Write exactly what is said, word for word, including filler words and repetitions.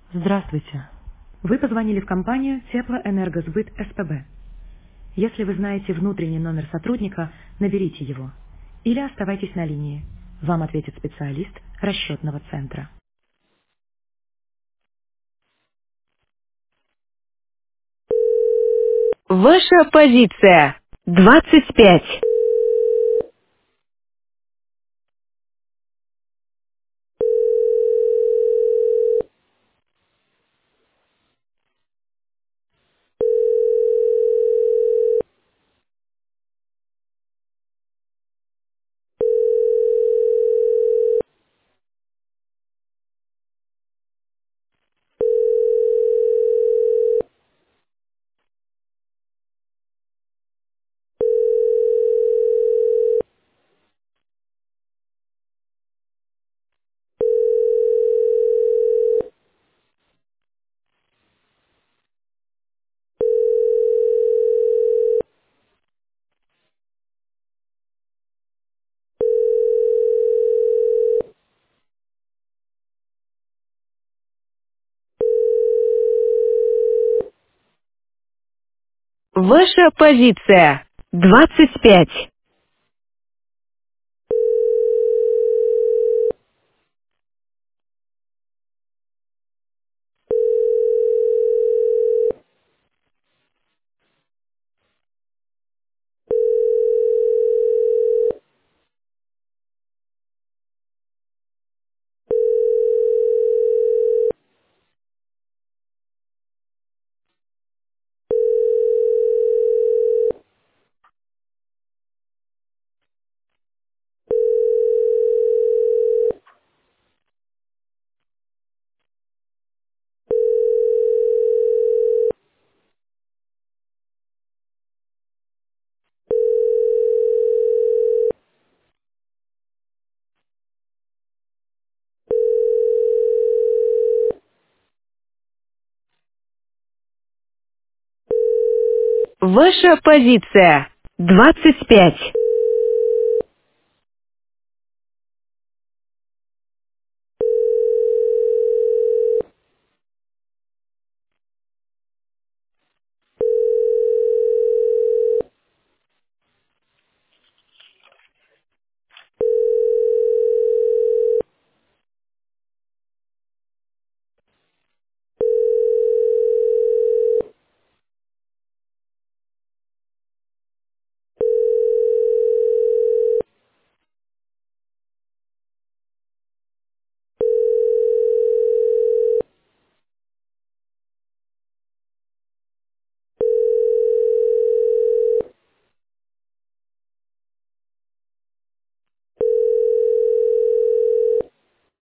Здравствуйте. Вы позвонили в компанию Теплоэнергосбыт СПБ. Если вы знаете внутренний номер сотрудника, наберите его. Или оставайтесь на линии. Вам ответит специалист расчетного центра. Ваша позиция. двадцать пять. Ваша позиция. двадцать пять. Ваша позиция. двадцать пять.